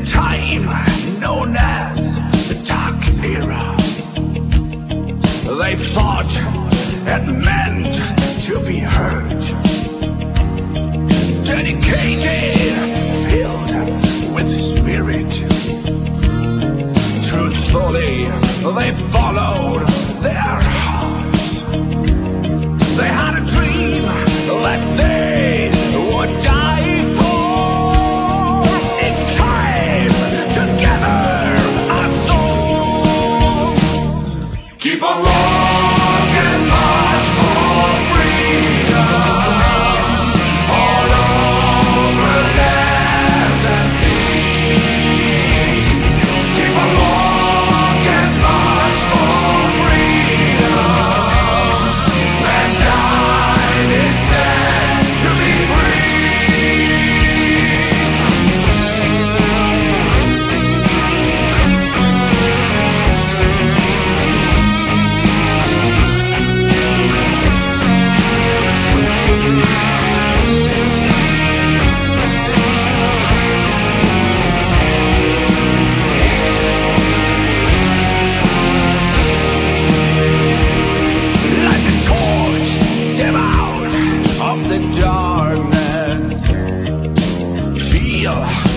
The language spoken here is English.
time known as the Dark Era, they fought and meant to be heard, dedicated, filled with spirit. Truthfully, they followed their hearts. They had a dream that they would die for. It's time to gather our soul. Keep on walking, march for freedom all over lands and seas. Keep on walking, march for freedom. Mankind is set to be free. Like a torch, step out of the darkness. Feel